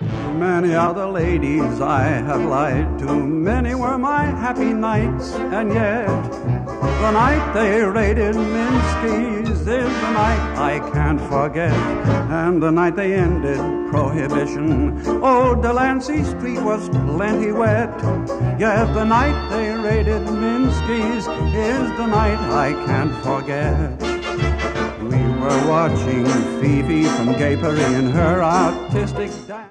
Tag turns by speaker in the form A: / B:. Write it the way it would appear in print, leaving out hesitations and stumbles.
A: Many other ladies I have lied to, many were my happy nights, and yet the night they raided Minsky's is the night I can't forget, and the night they ended Prohibition. Oh, Delancey Street was plenty wet, yet the night they raided Minsky's is the night I can't forget. We were watching Fifi from Gaypery in her artistic dance.